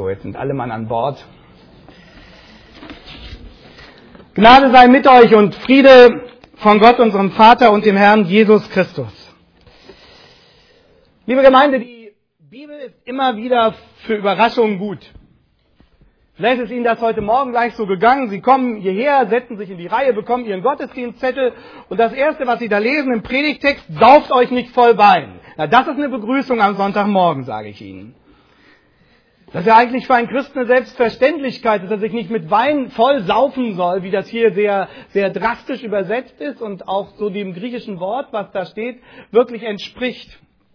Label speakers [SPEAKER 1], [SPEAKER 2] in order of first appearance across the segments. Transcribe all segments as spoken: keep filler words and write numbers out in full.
[SPEAKER 1] jetzt sind alle Mann an Bord. Gnade sei mit euch und Friede von Gott, unserem Vater und dem Herrn Jesus Christus. Liebe Gemeinde, die Bibel ist immer wieder für Überraschungen gut. Vielleicht ist Ihnen das heute Morgen gleich so gegangen. Sie kommen hierher, setzen sich in die Reihe, bekommen Ihren Gottesdienstzettel und das Erste, was Sie da lesen im Predigtext, sauft euch nicht voll Wein. Na, das ist eine Begrüßung am Sonntagmorgen, sage ich Ihnen. Das ist ja eigentlich für einen Christen eine Selbstverständlichkeit, dass er sich nicht mit Wein voll saufen soll, wie das hier sehr, sehr drastisch übersetzt ist und auch so dem griechischen Wort, was da steht, wirklich entspricht.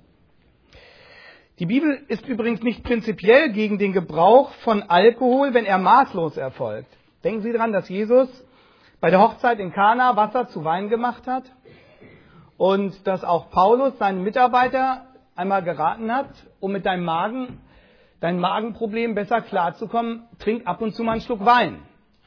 [SPEAKER 1] Die Bibel ist übrigens nicht prinzipiell gegen den Gebrauch von Alkohol, wenn er maßlos erfolgt. Denken Sie daran, dass Jesus bei der Hochzeit in Kana Wasser zu Wein gemacht hat und dass auch Paulus seinen Mitarbeiter einmal geraten hat, um mit deinem Magen, dein Magenproblem besser klarzukommen, trink ab und zu mal einen Schluck Wein.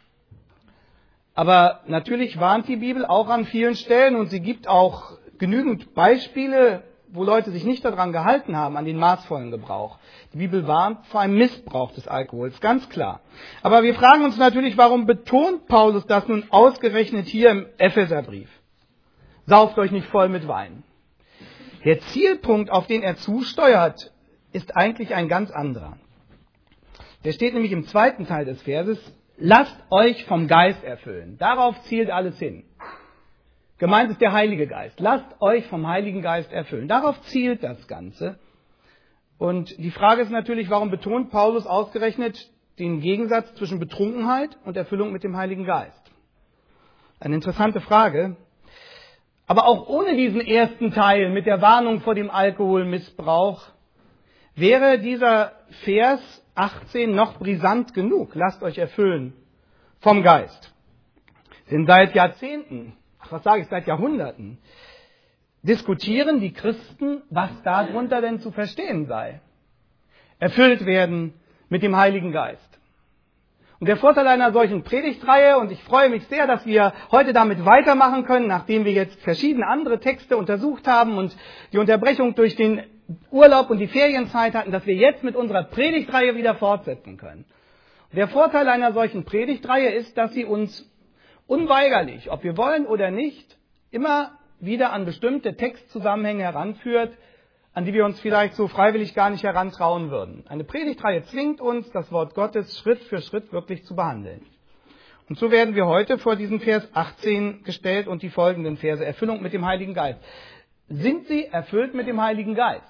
[SPEAKER 1] Aber natürlich warnt die Bibel auch an vielen Stellen und sie gibt auch genügend Beispiele, wo Leute sich nicht daran gehalten haben, an den maßvollen Gebrauch. Die Bibel warnt vor einem Missbrauch des Alkohols, ganz klar. Aber wir fragen uns natürlich, warum betont Paulus das nun ausgerechnet hier im Epheserbrief? Sauft euch nicht voll mit Wein. Der Zielpunkt, auf den er zusteuert, ist eigentlich ein ganz anderer. Der steht nämlich im zweiten Teil des Verses, lasst euch vom Geist erfüllen. Darauf zielt alles hin. Gemeint ist der Heilige Geist. Lasst euch vom Heiligen Geist erfüllen. Darauf zielt das Ganze. Und die Frage ist natürlich, warum betont Paulus ausgerechnet den Gegensatz zwischen Betrunkenheit und Erfüllung mit dem Heiligen Geist? Eine interessante Frage. Aber auch ohne diesen ersten Teil mit der Warnung vor dem Alkoholmissbrauch wäre dieser Vers achtzehn noch brisant genug. Lasst euch erfüllen vom Geist. Denn seit Jahrzehnten, ach was sage ich, seit Jahrhunderten, diskutieren die Christen, was darunter denn zu verstehen sei. Erfüllt werden mit dem Heiligen Geist. Und der Vorteil einer solchen Predigtreihe, und ich freue mich sehr, dass wir heute damit weitermachen können, nachdem wir jetzt verschiedene andere Texte untersucht haben und die Unterbrechung durch den Urlaub und die Ferienzeit hatten, dass wir jetzt mit unserer Predigtreihe wieder fortsetzen können. Und der Vorteil einer solchen Predigtreihe ist, dass sie uns unweigerlich, ob wir wollen oder nicht, immer wieder an bestimmte Textzusammenhänge heranführt, an die wir uns vielleicht so freiwillig gar nicht herantrauen würden. Eine Predigtreihe zwingt uns, das Wort Gottes Schritt für Schritt wirklich zu behandeln. Und so werden wir heute vor diesen Vers achtzehn gestellt und die folgenden Verse. Erfüllung mit dem Heiligen Geist. Sind sie erfüllt mit dem Heiligen Geist?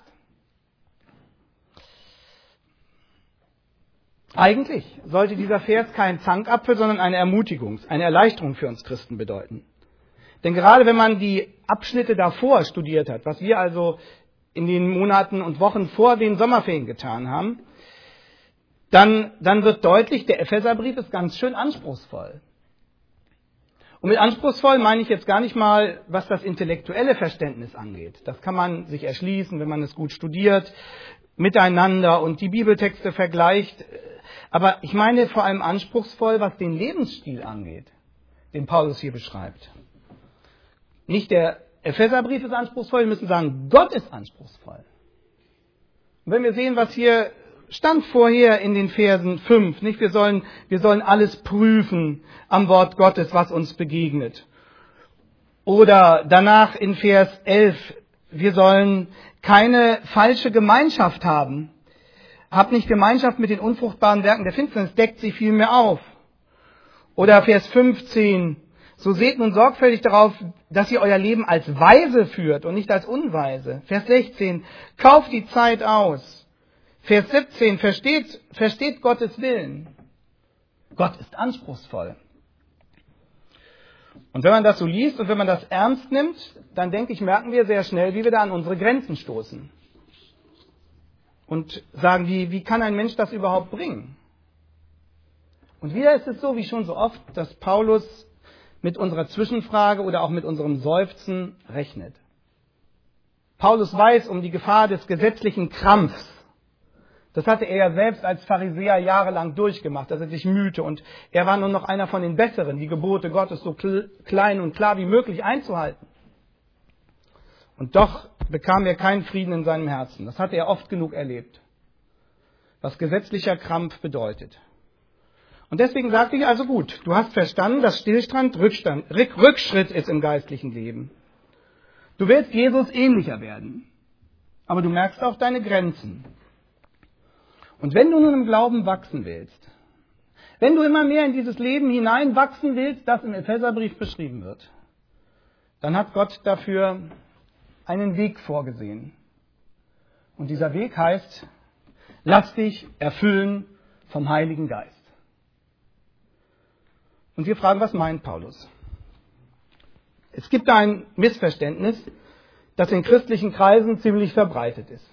[SPEAKER 1] Eigentlich sollte dieser Vers kein Zankapfel, sondern eine Ermutigung, eine Erleichterung für uns Christen bedeuten. Denn gerade wenn man die Abschnitte davor studiert hat, was wir also in den Monaten und Wochen vor den Sommerferien getan haben, dann, dann wird deutlich, der Epheserbrief ist ganz schön anspruchsvoll. Und mit anspruchsvoll meine ich jetzt gar nicht mal, was das intellektuelle Verständnis angeht. Das kann man sich erschließen, wenn man es gut studiert, miteinander und die Bibeltexte vergleicht. Aber ich meine vor allem anspruchsvoll, was den Lebensstil angeht, den Paulus hier beschreibt. Nicht der Epheserbrief ist anspruchsvoll, wir müssen sagen, Gott ist anspruchsvoll. Und wenn wir sehen, was hier stand vorher in den Versen fünf, nicht? Wir sollen, wir sollen alles prüfen am Wort Gottes, was uns begegnet. Oder danach in Vers elf, wir sollen keine falsche Gemeinschaft haben. Habt nicht Gemeinschaft mit den unfruchtbaren Werken der Finsternis, deckt sie vielmehr auf. Oder Vers fünfzehn, so seht nun sorgfältig darauf, dass ihr euer Leben als Weise führt und nicht als Unweise. Vers sechzehn, kauft die Zeit aus. Vers siebzehn, versteht, versteht Gottes Willen. Gott ist anspruchsvoll. Und wenn man das so liest und wenn man das ernst nimmt, dann denke ich, merken wir sehr schnell, wie wir da an unsere Grenzen stoßen. Und sagen, wie, wie kann ein Mensch das überhaupt bringen? Und wieder ist es so, wie schon so oft, dass Paulus mit unserer Zwischenfrage oder auch mit unserem Seufzen rechnet. Paulus weiß um die Gefahr des gesetzlichen Krampfs. Das hatte er ja selbst als Pharisäer jahrelang durchgemacht, dass er sich mühte. Und er war nur noch einer von den Besseren, die Gebote Gottes so klein und klar wie möglich einzuhalten. Und doch bekam er keinen Frieden in seinem Herzen. Das hatte er oft genug erlebt. was gesetzlicher Krampf bedeutet. Und deswegen sagte ich also gut, du hast verstanden, dass Stillstand Rückstand, Rückschritt ist im geistlichen Leben. Du willst Jesus ähnlicher werden, aber du merkst auch deine Grenzen. Und wenn du nun im Glauben wachsen willst, wenn du immer mehr in dieses Leben hineinwachsen willst, das im Epheserbrief beschrieben wird, dann hat Gott dafür einen Weg vorgesehen. Und dieser Weg heißt, lass dich erfüllen vom Heiligen Geist. Und wir fragen, was meint Paulus? Es gibt da ein Missverständnis, das in christlichen Kreisen ziemlich verbreitet ist.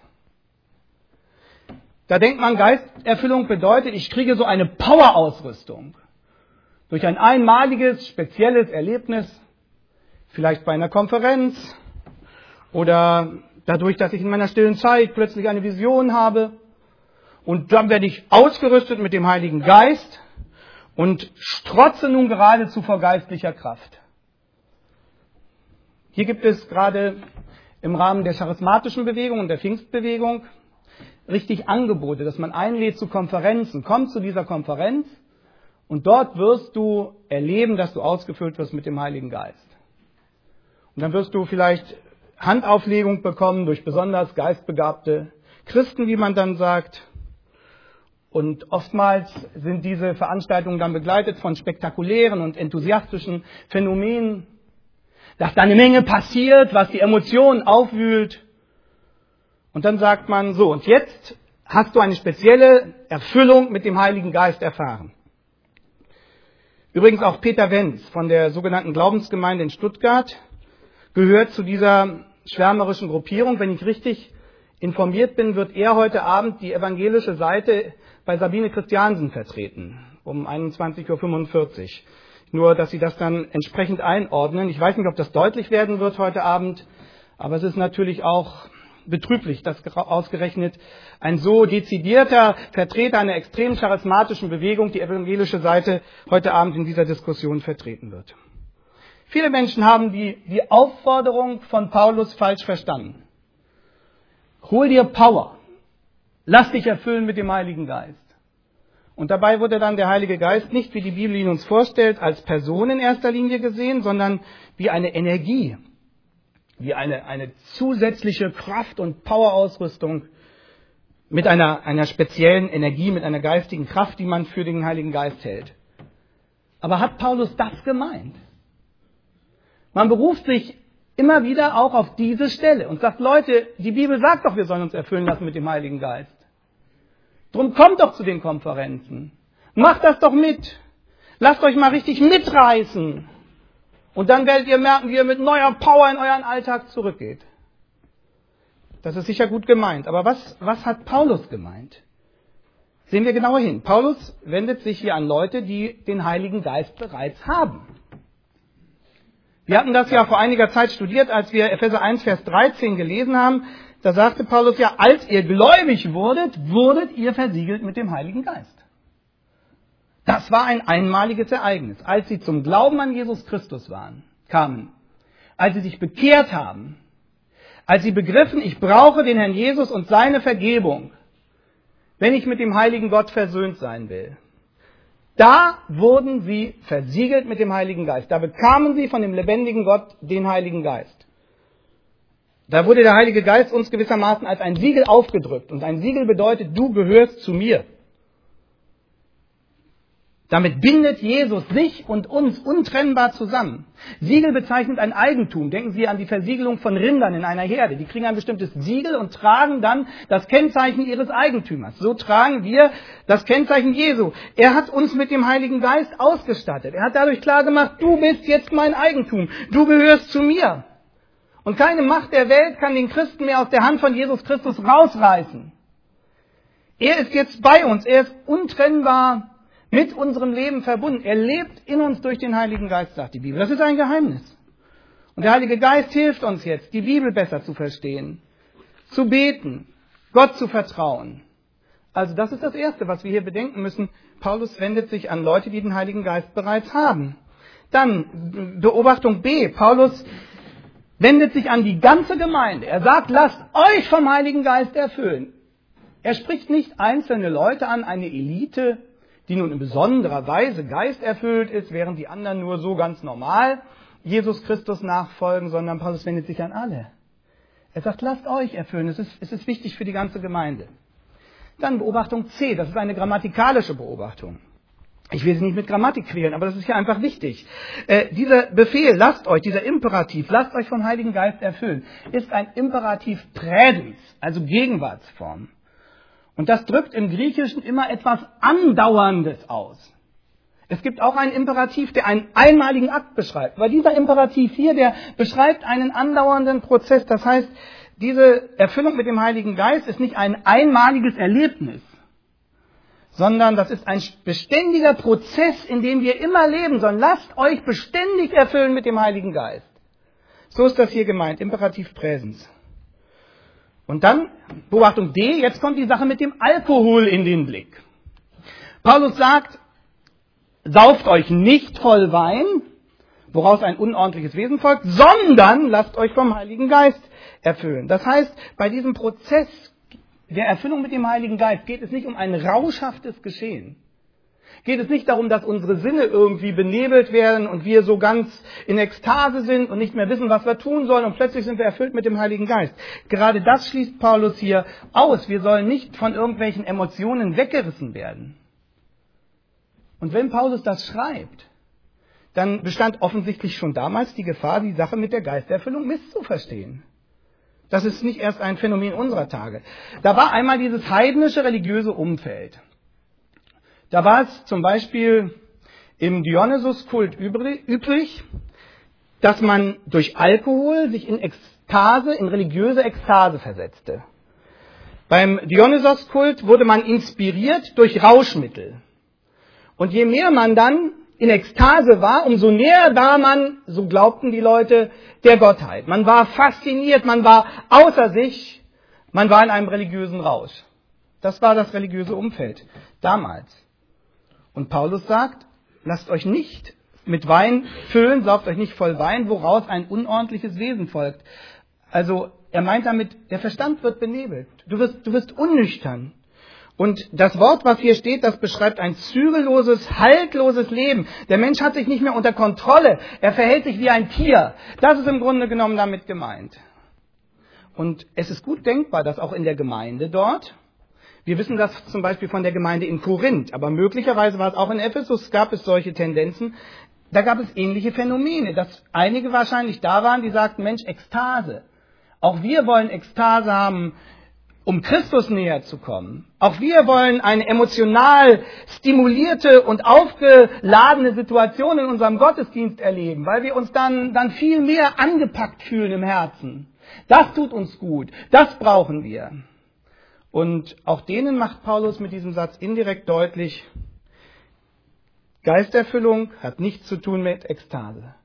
[SPEAKER 1] Da denkt man, Geisterfüllung bedeutet, ich kriege so eine Powerausrüstung. Durch ein einmaliges, spezielles Erlebnis, vielleicht bei einer Konferenz oder dadurch, dass ich in meiner stillen Zeit plötzlich eine Vision habe. Und dann werde ich ausgerüstet mit dem Heiligen Geist und strotze nun geradezu vor geistlicher Kraft. Hier gibt es gerade im Rahmen der charismatischen Bewegung und der Pfingstbewegung richtig Angebote, dass man einlädt zu Konferenzen. Komm zu dieser Konferenz und dort wirst du erleben, dass du ausgefüllt wirst mit dem Heiligen Geist. Und dann wirst du vielleicht Handauflegung bekommen durch besonders geistbegabte Christen, wie man dann sagt. Und oftmals sind diese Veranstaltungen dann begleitet von spektakulären und enthusiastischen Phänomenen, dass da eine Menge passiert, was die Emotionen aufwühlt. Und dann sagt man so, und jetzt hast du eine spezielle Erfüllung mit dem Heiligen Geist erfahren. Übrigens auch Peter Wenz von der sogenannten Glaubensgemeinde in Stuttgart gehört zu dieser schwärmerischen Gruppierung. Wenn ich richtig informiert bin, wird er heute Abend die evangelische Seite bei Sabine Christiansen vertreten, um einundzwanzig Uhr fünfundvierzig. Nur, dass Sie das dann entsprechend einordnen. Ich weiß nicht, ob das deutlich werden wird heute Abend, aber es ist natürlich auch betrüblich, dass ausgerechnet ein so dezidierter Vertreter einer extrem charismatischen Bewegung die evangelische Seite heute Abend in dieser Diskussion vertreten wird. Viele Menschen haben die, die Aufforderung von Paulus falsch verstanden. Hol dir Power. Lass dich erfüllen mit dem Heiligen Geist. Und dabei wurde dann der Heilige Geist nicht, wie die Bibel ihn uns vorstellt, als Person in erster Linie gesehen, sondern wie eine Energie, wie eine, eine zusätzliche Kraft- und Powerausrüstung mit einer, einer speziellen Energie, mit einer geistigen Kraft, die man für den Heiligen Geist hält. Aber hat Paulus das gemeint? Man beruft sich immer wieder auch auf diese Stelle und sagt, Leute, die Bibel sagt doch, wir sollen uns erfüllen lassen mit dem Heiligen Geist. Drum kommt doch zu den Konferenzen. Macht das doch mit. Lasst euch mal richtig mitreißen. Und dann werdet ihr merken, wie ihr mit neuer Power in euren Alltag zurückgeht. Das ist sicher gut gemeint. Aber was, was hat Paulus gemeint? Sehen wir genauer hin. Paulus wendet sich hier an Leute, die den Heiligen Geist bereits haben. Wir hatten das ja vor einiger Zeit studiert, als wir Epheser eins, Vers dreizehn gelesen haben. Da sagte Paulus ja, als ihr gläubig wurdet, wurdet ihr versiegelt mit dem Heiligen Geist. Das war ein einmaliges Ereignis. Als sie zum Glauben an Jesus Christus waren, kamen, als sie sich bekehrt haben, als sie begriffen, ich brauche den Herrn Jesus und seine Vergebung, wenn ich mit dem heiligen Gott versöhnt sein will. Da wurden sie versiegelt mit dem Heiligen Geist. Da bekamen sie von dem lebendigen Gott den Heiligen Geist. Da wurde der Heilige Geist uns gewissermaßen als ein Siegel aufgedrückt. Und ein Siegel bedeutet, du gehörst zu mir. Damit bindet Jesus sich und uns untrennbar zusammen. Siegel bezeichnet ein Eigentum. Denken Sie an die Versiegelung von Rindern in einer Herde. Die kriegen ein bestimmtes Siegel und tragen dann das Kennzeichen ihres Eigentümers. So tragen wir das Kennzeichen Jesu. Er hat uns mit dem Heiligen Geist ausgestattet. Er hat dadurch klar gemacht, du bist jetzt mein Eigentum. Du gehörst zu mir. Und keine Macht der Welt kann den Christen mehr aus der Hand von Jesus Christus rausreißen. Er ist jetzt bei uns. Er ist untrennbar mit unserem Leben verbunden. Er lebt in uns durch den Heiligen Geist, sagt die Bibel. Das ist ein Geheimnis. Und der Heilige Geist hilft uns jetzt, die Bibel besser zu verstehen, zu beten, Gott zu vertrauen. Also das ist das Erste, was wir hier bedenken müssen. Paulus wendet sich an Leute, die den Heiligen Geist bereits haben. Dann Beobachtung B. Paulus wendet sich an die ganze Gemeinde. Er sagt, lasst euch vom Heiligen Geist erfüllen. Er spricht nicht einzelne Leute an, eine Elite, die nun in besonderer Weise geisterfüllt ist, während die anderen nur so ganz normal Jesus Christus nachfolgen, sondern Paulus wendet sich an alle. Er sagt, lasst euch erfüllen, es ist, es ist wichtig für die ganze Gemeinde. Dann Beobachtung C, das ist eine grammatikalische Beobachtung. Ich will Sie nicht mit Grammatik quälen, aber das ist hier einfach wichtig. Äh, dieser Befehl, lasst euch, dieser Imperativ, lasst euch vom Heiligen Geist erfüllen, ist ein Imperativ Präsens, also Gegenwartsform. Und das drückt im Griechischen immer etwas Andauerndes aus. Es gibt auch einen Imperativ, der einen einmaligen Akt beschreibt. Aber dieser Imperativ hier, der beschreibt einen andauernden Prozess. Das heißt, diese Erfüllung mit dem Heiligen Geist ist nicht ein einmaliges Erlebnis, sondern das ist ein beständiger Prozess, in dem wir immer leben sollen. Lasst euch beständig erfüllen mit dem Heiligen Geist. So ist das hier gemeint, Imperativ Präsens. Und dann, Beobachtung D, jetzt kommt die Sache mit dem Alkohol in den Blick. Paulus sagt, sauft euch nicht voll Wein, woraus ein unordentliches Wesen folgt, sondern lasst euch vom Heiligen Geist erfüllen. Das heißt, bei diesem Prozess der Erfüllung mit dem Heiligen Geist geht es nicht um ein rauschhaftes Geschehen. Geht es nicht darum, dass unsere Sinne irgendwie benebelt werden und wir so ganz in Ekstase sind und nicht mehr wissen, was wir tun sollen und plötzlich sind wir erfüllt mit dem Heiligen Geist. Gerade das schließt Paulus hier aus. Wir sollen nicht von irgendwelchen Emotionen weggerissen werden. Und wenn Paulus das schreibt, dann bestand offensichtlich schon damals die Gefahr, die Sache mit der Geistererfüllung misszuverstehen. Das ist nicht erst ein Phänomen unserer Tage. Da war einmal dieses heidnische religiöse Umfeld. Da war es zum Beispiel im Dionysuskult üblich, dass man durch Alkohol sich in Ekstase, in religiöse Ekstase versetzte. Beim Dionysuskult wurde man inspiriert durch Rauschmittel. Und je mehr man dann in Ekstase war, umso näher war man, so glaubten die Leute, der Gottheit. Man war fasziniert, man war außer sich, man war in einem religiösen Rausch. Das war das religiöse Umfeld damals. Und Paulus sagt, lasst euch nicht mit Wein füllen, sauft euch nicht voll Wein, woraus ein unordentliches Wesen folgt. Also er meint damit, der Verstand wird benebelt. Du wirst, du wirst unnüchtern. Und das Wort, was hier steht, das beschreibt ein zügelloses, haltloses Leben. Der Mensch hat sich nicht mehr unter Kontrolle. Er verhält sich wie ein Tier. Das ist im Grunde genommen damit gemeint. Und es ist gut denkbar, dass auch in der Gemeinde dort, wir wissen das zum Beispiel von der Gemeinde in Korinth, aber möglicherweise war es auch in Ephesus, gab es solche Tendenzen, da gab es ähnliche Phänomene, dass einige wahrscheinlich da waren, die sagten, Mensch, Ekstase. Auch wir wollen Ekstase haben, um Christus näher zu kommen. Auch wir wollen eine emotional stimulierte und aufgeladene Situation in unserem Gottesdienst erleben, weil wir uns dann, dann viel mehr angepackt fühlen im Herzen. Das tut uns gut, das brauchen wir. Und auch denen macht Paulus mit diesem Satz indirekt deutlich, Geisterfüllung hat nichts zu tun mit Ekstase.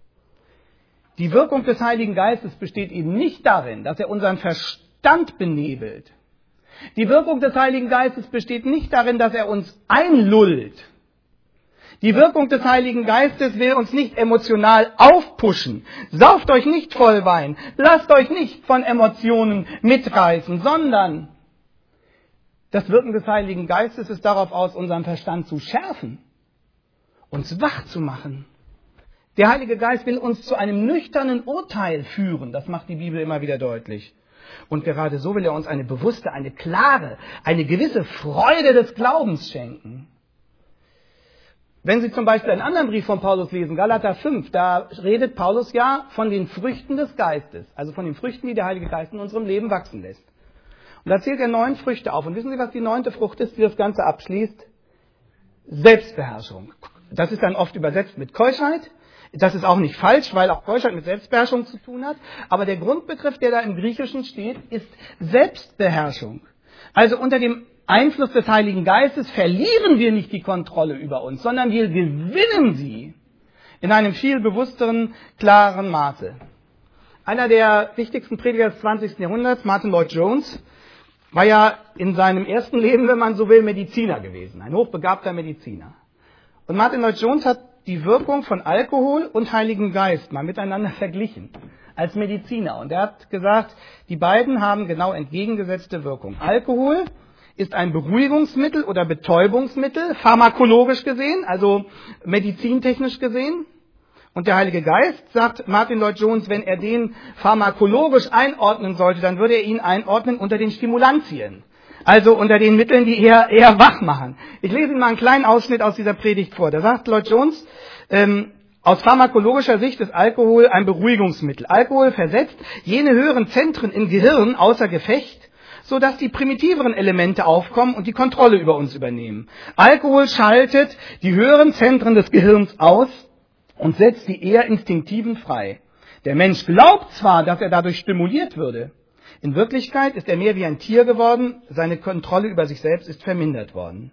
[SPEAKER 1] Die Wirkung des Heiligen Geistes besteht eben nicht darin, dass er unseren Verstand benebelt. Die Wirkung des Heiligen Geistes besteht nicht darin, dass er uns einlullt. Die Wirkung des Heiligen Geistes will uns nicht emotional aufpushen. Sauft euch nicht voll Wein. Lasst euch nicht von Emotionen mitreißen, sondern das Wirken des Heiligen Geistes ist darauf aus, unseren Verstand zu schärfen, uns wach zu machen. Der Heilige Geist will uns zu einem nüchternen Urteil führen. Das macht die Bibel immer wieder deutlich. Und gerade so will er uns eine bewusste, eine klare, eine gewisse Freude des Glaubens schenken. Wenn Sie zum Beispiel einen anderen Brief von Paulus lesen, Galater fünf, da redet Paulus ja von den Früchten des Geistes, also von den Früchten, die der Heilige Geist in unserem Leben wachsen lässt. Und da zählt er neun Früchte auf. Und wissen Sie, was die neunte Frucht ist, die das Ganze abschließt? Selbstbeherrschung. Das ist dann oft übersetzt mit Keuschheit. Das ist auch nicht falsch, weil auch Keuschheit mit Selbstbeherrschung zu tun hat. Aber der Grundbegriff, der da im Griechischen steht, ist Selbstbeherrschung. Also unter dem Einfluss des Heiligen Geistes verlieren wir nicht die Kontrolle über uns, sondern wir gewinnen sie in einem viel bewussteren, klaren Maße. Einer der wichtigsten Prediger des zwanzigsten Jahrhunderts, Martin Lloyd-Jones, war ja in seinem ersten Leben, wenn man so will, Mediziner gewesen, ein hochbegabter Mediziner. Und Martin Lloyd-Jones hat die Wirkung von Alkohol und Heiligen Geist mal miteinander verglichen als Mediziner. Und er hat gesagt, die beiden haben genau entgegengesetzte Wirkung. Alkohol ist ein Beruhigungsmittel oder Betäubungsmittel, pharmakologisch gesehen, also medizintechnisch gesehen. Und der Heilige Geist, sagt Martin Lloyd-Jones, wenn er den pharmakologisch einordnen sollte, dann würde er ihn einordnen unter den Stimulantien. Also unter den Mitteln, die eher, eher wach machen. Ich lese Ihnen mal einen kleinen Ausschnitt aus dieser Predigt vor. Da sagt Lloyd-Jones, ähm, aus pharmakologischer Sicht ist Alkohol ein Beruhigungsmittel. Alkohol versetzt jene höheren Zentren im Gehirn außer Gefecht, sodass die primitiveren Elemente aufkommen und die Kontrolle über uns übernehmen. Alkohol schaltet die höheren Zentren des Gehirns aus und setzt die eher instinktiven frei. Der Mensch glaubt zwar, dass er dadurch stimuliert würde. In Wirklichkeit ist er mehr wie ein Tier geworden, seine Kontrolle über sich selbst ist vermindert worden.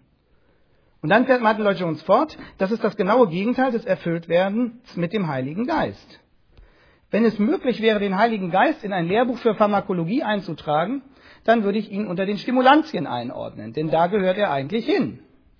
[SPEAKER 1] Und dann fährt Martin Lloyd-Jones fort, das ist das genaue Gegenteil des Erfülltwerdens mit dem Heiligen Geist. Wenn es möglich wäre, den Heiligen Geist in ein Lehrbuch für Pharmakologie einzutragen, dann würde ich ihn unter den Stimulantien einordnen, denn da gehört er eigentlich hin.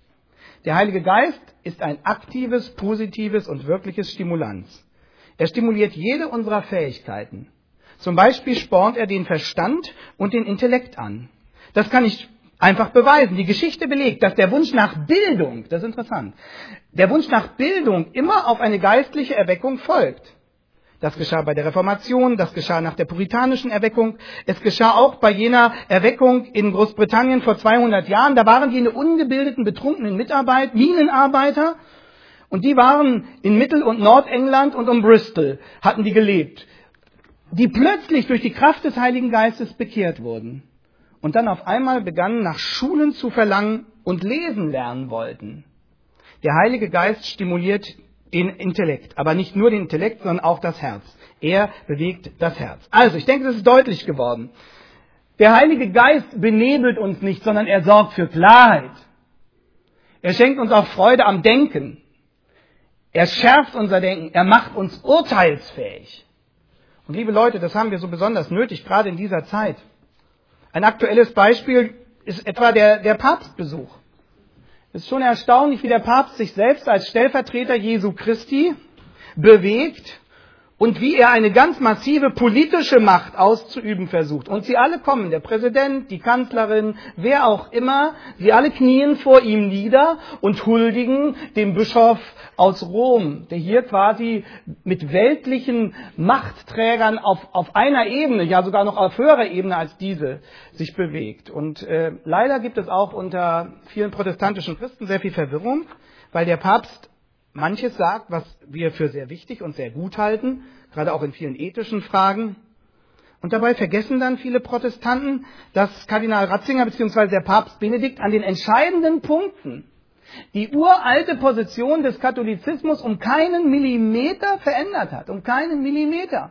[SPEAKER 1] Der Heilige Geist ist ein aktives, positives und wirkliches Stimulanz. Er stimuliert jede unserer Fähigkeiten. Zum Beispiel spornt er den Verstand und den Intellekt an. Das kann ich einfach beweisen. Die Geschichte belegt, dass der Wunsch nach Bildung, das ist interessant, der Wunsch nach Bildung immer auf eine geistliche Erweckung folgt. Das geschah bei der Reformation, das geschah nach der puritanischen Erweckung, es geschah auch bei jener Erweckung in Großbritannien vor zweihundert Jahren. Da waren jene ungebildeten, betrunkenen Mitarbeit, Minenarbeiter, und die waren in Mittel- und Nordengland und um Bristol, hatten die gelebt, die plötzlich durch die Kraft des Heiligen Geistes bekehrt wurden und dann auf einmal begannen, nach Schulen zu verlangen und lesen lernen wollten. Der Heilige Geist stimuliert den Intellekt, aber nicht nur den Intellekt, sondern auch das Herz. Er bewegt das Herz. Also, ich denke, das ist deutlich geworden. Der Heilige Geist benebelt uns nicht, sondern er sorgt für Klarheit. Er schenkt uns auch Freude am Denken. Er schärft unser Denken, er macht uns urteilsfähig. Und liebe Leute, das haben wir so besonders nötig, gerade in dieser Zeit. Ein aktuelles Beispiel ist etwa der, der Papstbesuch. Es ist schon erstaunlich, wie der Papst sich selbst als Stellvertreter Jesu Christi bewegt und wie er eine ganz massive politische Macht auszuüben versucht. Und sie alle kommen, der Präsident, die Kanzlerin, wer auch immer, sie alle knien vor ihm nieder und huldigen dem Bischof aus Rom, der hier quasi mit weltlichen Machtträgern auf, auf einer Ebene, ja sogar noch auf höherer Ebene als diese, sich bewegt. Und äh, leider gibt es auch unter vielen protestantischen Christen sehr viel Verwirrung, weil der Papst manches sagt, was wir für sehr wichtig und sehr gut halten, gerade auch in vielen ethischen Fragen. Und dabei vergessen dann viele Protestanten, dass Kardinal Ratzinger bzw. der Papst Benedikt an den entscheidenden Punkten die uralte Position des Katholizismus um keinen Millimeter verändert hat, um keinen Millimeter.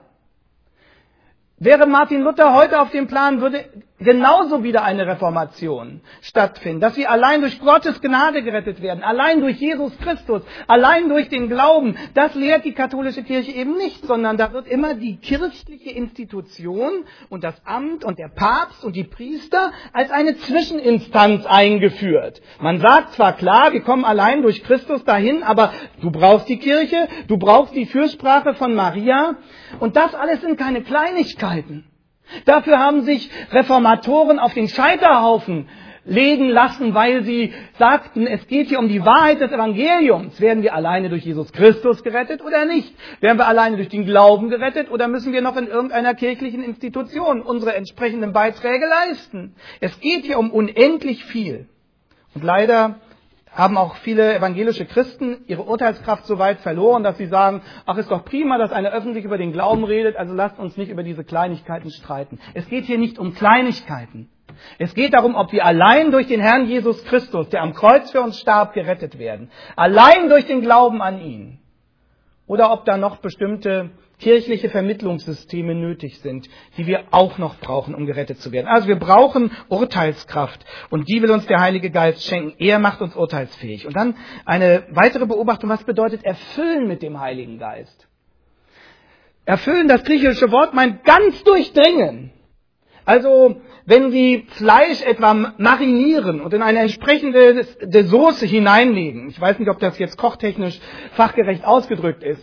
[SPEAKER 1] Wäre Martin Luther heute auf dem Plan, würde genauso wieder eine Reformation stattfinden, dass wir allein durch Gottes Gnade gerettet werden, allein durch Jesus Christus, allein durch den Glauben. Das lehrt die katholische Kirche eben nicht, sondern da wird immer die kirchliche Institution und das Amt und der Papst und die Priester als eine Zwischeninstanz eingeführt. Man sagt zwar klar, wir kommen allein durch Christus dahin, aber du brauchst die Kirche, du brauchst die Fürsprache von Maria, und das alles sind keine Kleinigkeiten. Dafür haben sich Reformatoren auf den Scheiterhaufen legen lassen, weil sie sagten, es geht hier um die Wahrheit des Evangeliums. Werden wir alleine durch Jesus Christus gerettet oder nicht? Werden wir alleine durch den Glauben gerettet oder müssen wir noch in irgendeiner kirchlichen Institution unsere entsprechenden Beiträge leisten? Es geht hier um unendlich viel. Und leider haben auch viele evangelische Christen ihre Urteilskraft so weit verloren, dass sie sagen, ach, ist doch prima, dass einer öffentlich über den Glauben redet, also lasst uns nicht über diese Kleinigkeiten streiten. Es geht hier nicht um Kleinigkeiten. Es geht darum, ob wir allein durch den Herrn Jesus Christus, der am Kreuz für uns starb, gerettet werden. Allein durch den Glauben an ihn. Oder ob da noch bestimmte kirchliche Vermittlungssysteme nötig sind, die wir auch noch brauchen, um gerettet zu werden. Also wir brauchen Urteilskraft und die will uns der Heilige Geist schenken. Er macht uns urteilsfähig. Und dann eine weitere Beobachtung, was bedeutet erfüllen mit dem Heiligen Geist? Erfüllen, das griechische Wort meint ganz durchdringen. Also wenn Sie Fleisch etwa marinieren und in eine entsprechende Soße hineinlegen, ich weiß nicht, ob das jetzt kochtechnisch fachgerecht ausgedrückt ist,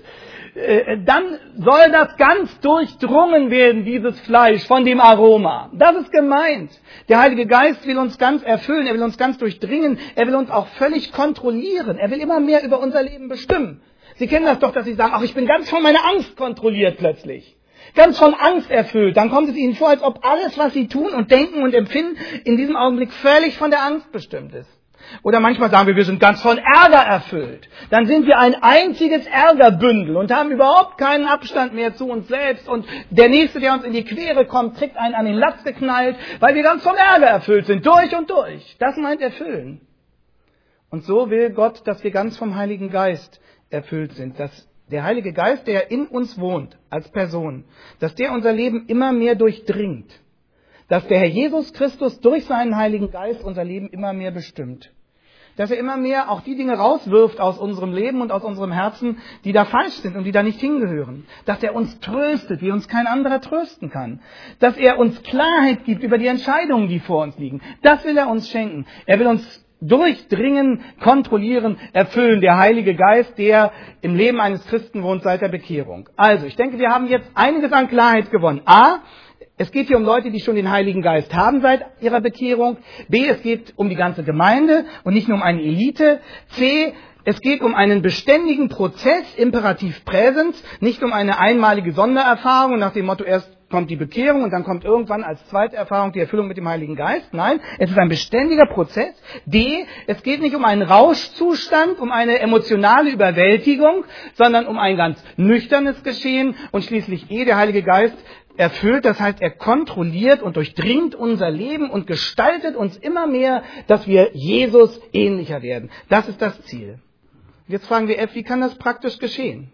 [SPEAKER 1] dann soll das ganz durchdrungen werden, dieses Fleisch, von dem Aroma. Das ist gemeint. Der Heilige Geist will uns ganz erfüllen, er will uns ganz durchdringen, er will uns auch völlig kontrollieren, er will immer mehr über unser Leben bestimmen. Sie kennen das doch, dass Sie sagen, ach, ich bin ganz von meiner Angst kontrolliert plötzlich. Ganz von Angst erfüllt. Dann kommt es Ihnen vor, als ob alles, was Sie tun und denken und empfinden, in diesem Augenblick völlig von der Angst bestimmt ist. Oder manchmal sagen wir, wir sind ganz von Ärger erfüllt. Dann sind wir ein einziges Ärgerbündel und haben überhaupt keinen Abstand mehr zu uns selbst. Und der Nächste, der uns in die Quere kommt, kriegt einen an den Latz geknallt, weil wir ganz von Ärger erfüllt sind. Durch und durch. Das meint erfüllen. Und so will Gott, dass wir ganz vom Heiligen Geist erfüllt sind. Dass der Heilige Geist, der in uns wohnt, als Person, dass der unser Leben immer mehr durchdringt. Dass der Herr Jesus Christus durch seinen Heiligen Geist unser Leben immer mehr bestimmt. Dass er immer mehr auch die Dinge rauswirft aus unserem Leben und aus unserem Herzen, die da falsch sind und die da nicht hingehören. Dass er uns tröstet, wie uns kein anderer trösten kann. Dass er uns Klarheit gibt über die Entscheidungen, die vor uns liegen. Das will er uns schenken. Er will uns durchdringen, kontrollieren, erfüllen. Der Heilige Geist, der im Leben eines Christen wohnt seit der Bekehrung. Also, ich denke, wir haben jetzt einiges an Klarheit gewonnen. A, es geht hier um Leute, die schon den Heiligen Geist haben seit ihrer Bekehrung. B, es geht um die ganze Gemeinde und nicht nur um eine Elite. C, es geht um einen beständigen Prozess, Imperativ Präsens, nicht um eine einmalige Sondererfahrung nach dem Motto, erst kommt die Bekehrung und dann kommt irgendwann als zweite Erfahrung die Erfüllung mit dem Heiligen Geist. Nein, es ist ein beständiger Prozess. D, es geht nicht um einen Rauschzustand, um eine emotionale Überwältigung, sondern um ein ganz nüchternes Geschehen. Und schließlich E, der Heilige Geist erfüllt, das heißt, er kontrolliert und durchdringt unser Leben und gestaltet uns immer mehr, dass wir Jesus ähnlicher werden. Das ist das Ziel. Jetzt fragen wir F, wie kann das praktisch geschehen?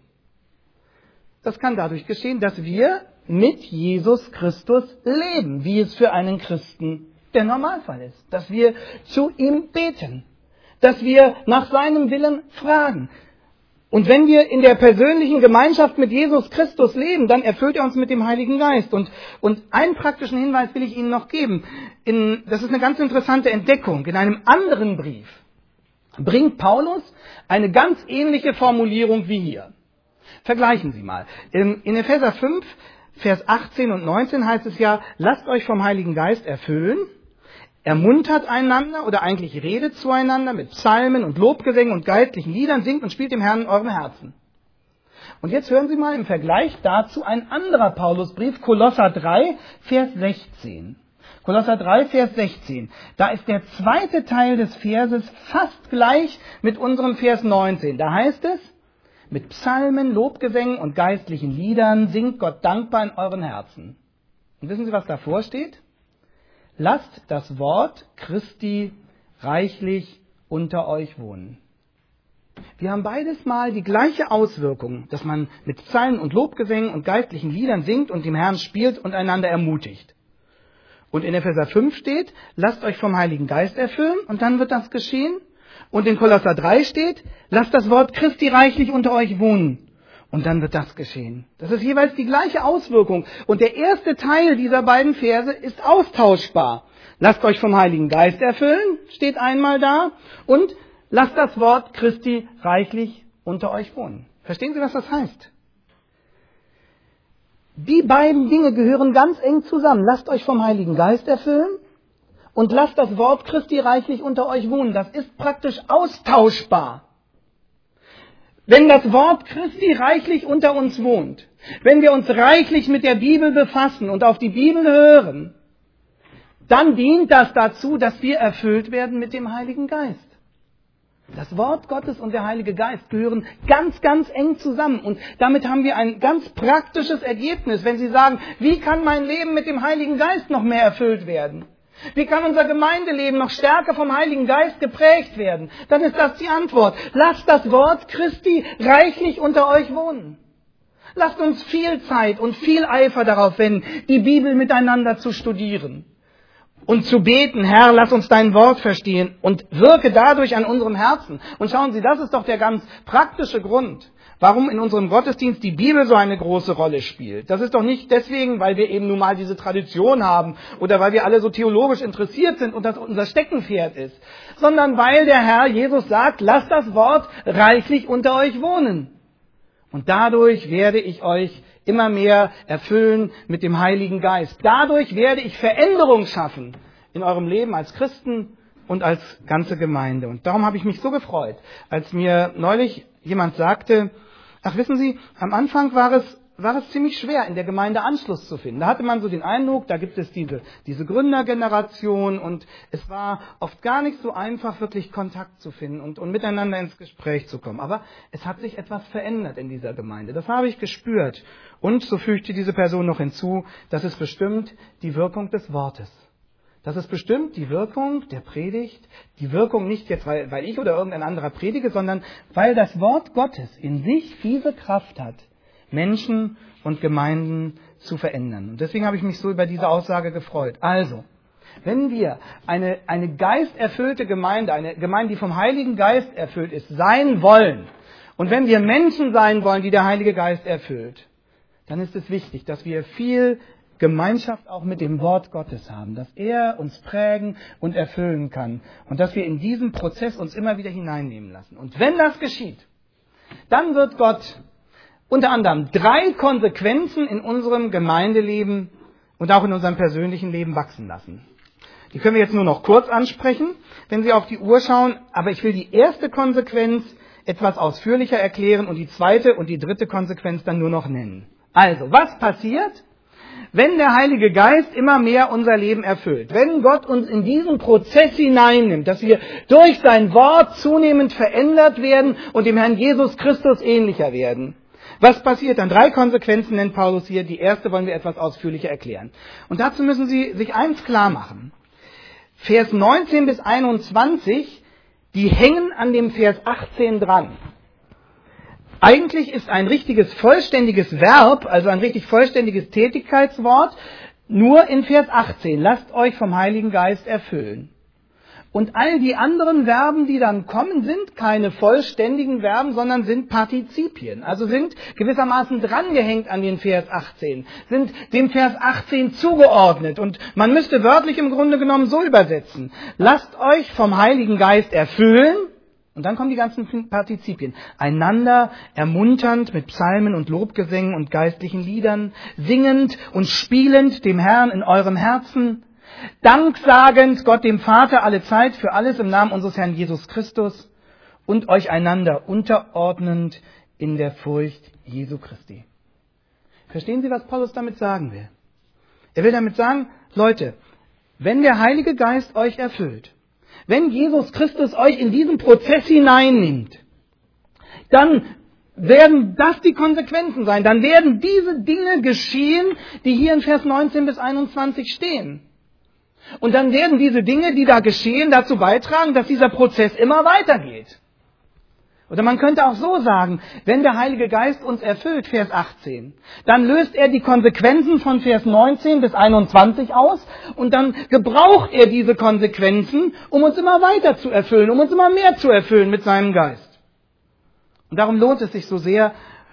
[SPEAKER 1] Das kann dadurch geschehen, dass wir mit Jesus Christus leben, wie es für einen Christen der Normalfall ist. Dass wir zu ihm beten, dass wir nach seinem Willen fragen. Und wenn wir in der persönlichen Gemeinschaft mit Jesus Christus leben, dann erfüllt er uns mit dem Heiligen Geist. Und, und einen praktischen Hinweis will ich Ihnen noch geben. In, das ist eine ganz interessante Entdeckung. In einem anderen Brief bringt Paulus eine ganz ähnliche Formulierung wie hier. Vergleichen Sie mal. In, in Epheser fünf, Vers achtzehn und neunzehn heißt es ja, lasst euch vom Heiligen Geist erfüllen, ermuntert einander oder eigentlich redet zueinander mit Psalmen und Lobgesängen und geistlichen Liedern, singt und spielt dem Herrn in eurem Herzen. Und jetzt hören Sie mal im Vergleich dazu ein anderer Paulusbrief, Kolosser drei, Vers sechzehn. Kolosser drei, Vers sechzehn. Da ist der zweite Teil des Verses fast gleich mit unserem Vers neunzehn. Da heißt es, mit Psalmen, Lobgesängen und geistlichen Liedern singt Gott dankbar in euren Herzen. Und wissen Sie, was davor steht? Lasst das Wort Christi reichlich unter euch wohnen. Wir haben beides mal die gleiche Auswirkung, dass man mit Psalmen und Lobgesängen und geistlichen Liedern singt und dem Herrn spielt und einander ermutigt. Und in Epheser fünf steht, lasst euch vom Heiligen Geist erfüllen und dann wird das geschehen. Und in Kolosser drei steht, lasst das Wort Christi reichlich unter euch wohnen. Und dann wird das geschehen. Das ist jeweils die gleiche Auswirkung. Und der erste Teil dieser beiden Verse ist austauschbar. Lasst euch vom Heiligen Geist erfüllen, steht einmal da. Und lasst das Wort Christi reichlich unter euch wohnen. Verstehen Sie, was das heißt? Die beiden Dinge gehören ganz eng zusammen. Lasst euch vom Heiligen Geist erfüllen und lasst das Wort Christi reichlich unter euch wohnen. Das ist praktisch austauschbar. Wenn das Wort Christi reichlich unter uns wohnt, wenn wir uns reichlich mit der Bibel befassen und auf die Bibel hören, dann dient das dazu, dass wir erfüllt werden mit dem Heiligen Geist. Das Wort Gottes und der Heilige Geist gehören ganz, ganz eng zusammen. Und damit haben wir ein ganz praktisches Ergebnis, wenn Sie sagen, wie kann mein Leben mit dem Heiligen Geist noch mehr erfüllt werden? Wie kann unser Gemeindeleben noch stärker vom Heiligen Geist geprägt werden? Dann ist das die Antwort. Lasst das Wort Christi reichlich unter euch wohnen. Lasst uns viel Zeit und viel Eifer darauf wenden, die Bibel miteinander zu studieren und zu beten, Herr, lass uns dein Wort verstehen und wirke dadurch an unserem Herzen. Und schauen Sie, das ist doch der ganz praktische Grund, warum in unserem Gottesdienst die Bibel so eine große Rolle spielt. Das ist doch nicht deswegen, weil wir eben nun mal diese Tradition haben oder weil wir alle so theologisch interessiert sind und das unser Steckenpferd ist, sondern weil der Herr Jesus sagt, lasst das Wort reichlich unter euch wohnen. Und dadurch werde ich euch immer mehr erfüllen mit dem Heiligen Geist. Dadurch werde ich Veränderung schaffen in eurem Leben als Christen und als ganze Gemeinde. Und darum habe ich mich so gefreut, als mir neulich jemand sagte, ach wissen Sie, am Anfang war es, war es ziemlich schwer, in der Gemeinde Anschluss zu finden. Da hatte man so den Eindruck, da gibt es diese, diese Gründergeneration und es war oft gar nicht so einfach, wirklich Kontakt zu finden und, und miteinander ins Gespräch zu kommen. Aber es hat sich etwas verändert in dieser Gemeinde. Das habe ich gespürt. Und so fügte diese Person noch hinzu, das ist bestimmt die Wirkung des Wortes. Das ist bestimmt die Wirkung der Predigt, die Wirkung nicht jetzt, weil, weil ich oder irgendein anderer predige, sondern weil das Wort Gottes in sich diese Kraft hat, Menschen und Gemeinden zu verändern. Und deswegen habe ich mich so über diese Aussage gefreut. Also, wenn wir eine, eine geisterfüllte Gemeinde, eine Gemeinde, die vom Heiligen Geist erfüllt ist, sein wollen, und wenn wir Menschen sein wollen, die der Heilige Geist erfüllt, dann ist es wichtig, dass wir viel Gemeinschaft auch mit dem Wort Gottes haben, dass er uns prägen und erfüllen kann und dass wir in diesen Prozess uns immer wieder hineinnehmen lassen. Und wenn das geschieht, dann wird Gott unter anderem drei Konsequenzen in unserem Gemeindeleben und auch in unserem persönlichen Leben wachsen lassen. Die können wir jetzt nur noch kurz ansprechen, wenn Sie auf die Uhr schauen, aber ich will die erste Konsequenz etwas ausführlicher erklären und die zweite und die dritte Konsequenz dann nur noch nennen. Also, was passiert, wenn der Heilige Geist immer mehr unser Leben erfüllt? Wenn Gott uns in diesen Prozess hineinnimmt, dass wir durch sein Wort zunehmend verändert werden und dem Herrn Jesus Christus ähnlicher werden? Was passiert dann? Drei Konsequenzen nennt Paulus hier. Die erste wollen wir etwas ausführlicher erklären. Und dazu müssen Sie sich eins klar machen. Vers neunzehn bis einundzwanzig, die hängen an dem Vers achtzehn dran. Eigentlich ist ein richtiges vollständiges Verb, also ein richtig vollständiges Tätigkeitswort, nur in Vers achtzehn. Lasst euch vom Heiligen Geist erfüllen. Und all die anderen Verben, die dann kommen, sind keine vollständigen Verben, sondern sind Partizipien. Also sind gewissermaßen drangehängt an den Vers achtzehn, sind dem Vers achtzehn zugeordnet. Und man müsste wörtlich im Grunde genommen so übersetzen. Lasst euch vom Heiligen Geist erfüllen. Und dann kommen die ganzen Partizipien. Einander ermunternd mit Psalmen und Lobgesängen und geistlichen Liedern, singend und spielend dem Herrn in eurem Herzen, danksagend Gott dem Vater alle Zeit für alles im Namen unseres Herrn Jesus Christus und euch einander unterordnend in der Furcht Jesu Christi. Verstehen Sie, was Paulus damit sagen will? Er will damit sagen, Leute, wenn der Heilige Geist euch erfüllt, wenn Jesus Christus euch in diesen Prozess hineinnimmt, dann werden das die Konsequenzen sein. Dann werden diese Dinge geschehen, die hier in Vers neunzehn bis einundzwanzig stehen. Und dann werden diese Dinge, die da geschehen, dazu beitragen, dass dieser Prozess immer weitergeht. Oder man könnte auch so sagen, wenn der Heilige Geist uns erfüllt, Vers achtzehn, dann löst er die Konsequenzen von Vers neunzehn bis einundzwanzig aus und dann gebraucht er diese Konsequenzen, um uns immer weiter zu erfüllen, um uns immer mehr zu erfüllen mit seinem Geist. Und darum lohnt es sich so sehr